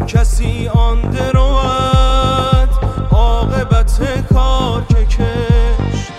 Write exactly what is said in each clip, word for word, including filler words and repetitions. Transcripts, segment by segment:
کسی آن درود عاقبت کار که کشت.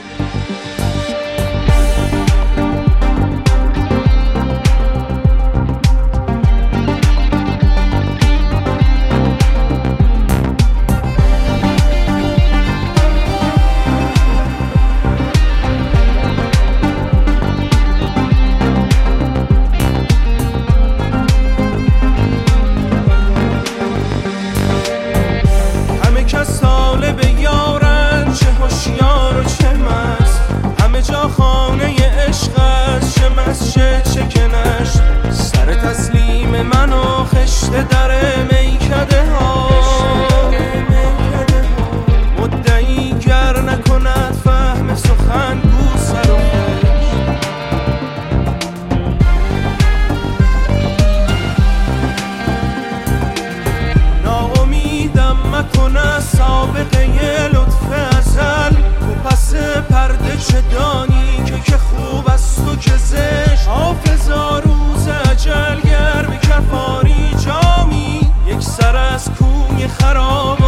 ساله به یارن چه هوشیار و چه مست، همه جا خانه عشق است، چه مسجد چه کنش. سر تسلیم من و خشت در میکده ها، مدعی گر نکند فهم سخن گو سر و خشت. ناامیدم مکنه سابقه لطف ازل، تو پس پرده چه دانی که که خوب است و که زشت. حافظا روز اجل گر به کفاری جامی، یک سر از کوی خراب